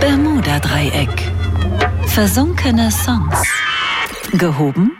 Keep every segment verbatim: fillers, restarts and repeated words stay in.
Bermuda-Dreieck. Versunkene Songs. Gehoben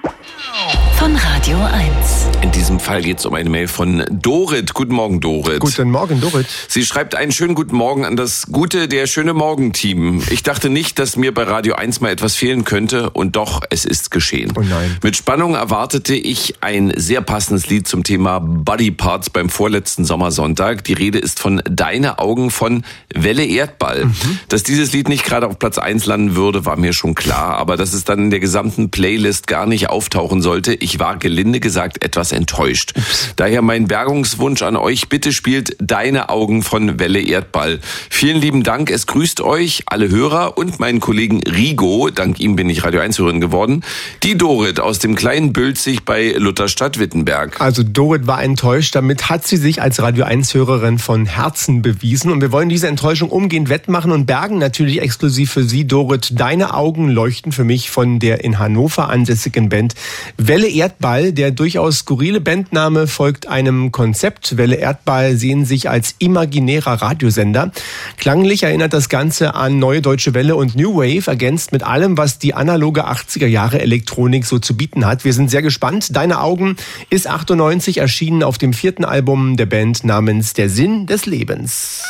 von Radio eins. In diesem Fall geht es um eine Mail von Dorit. Guten Morgen, Dorit. Guten Morgen, Dorit. Sie schreibt einen schönen guten Morgen an das gute Der schöne Morgen-Team. Ich dachte nicht, dass mir bei Radio eins mal etwas fehlen könnte, und doch, es ist geschehen. Oh nein. Mit Spannung erwartete ich ein sehr passendes Lied zum Thema Body Parts beim vorletzten Sommersonntag. Die Rede ist von Deine Augen von Welle Erdball. Mhm. Dass dieses Lied nicht gerade auf Platz eins landen würde, war mir schon klar. Aber dass es dann in der gesamten Playlist gar nicht auftauchen sollte, ich war gelinde gesagt etwas enttäuscht. Ups. Daher mein Bergungswunsch an euch, bitte spielt Deine Augen von Welle Erdball. Vielen lieben Dank, es grüßt euch alle Hörer und meinen Kollegen Rigo, dank ihm bin ich Radio eins-Hörerin geworden, die Dorit aus dem kleinen Bülzig bei Lutherstadt-Wittenberg. Also Dorit war enttäuscht, damit hat sie sich als Radio eins-Hörerin von Herzen bewiesen, und wir wollen diese Enttäuschung umgehend wettmachen und bergen natürlich exklusiv für Sie, Dorit, Deine Augen leuchten für mich von der in Hannover ansässigen Band Welle Erdball. Der durchaus skurrile Bandname folgt einem Konzept. Welle Erdball sehen sich als imaginärer Radiosender. Klanglich erinnert das Ganze an Neue Deutsche Welle und New Wave, ergänzt mit allem, was die analoge achtziger Jahre Elektronik so zu bieten hat. Wir sind sehr gespannt. Deine Augen ist achtundneunzig erschienen auf dem vierten Album der Band namens Der Sinn des Lebens.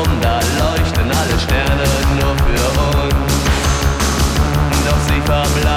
Sterne nur für uns, doch sie verbleiben.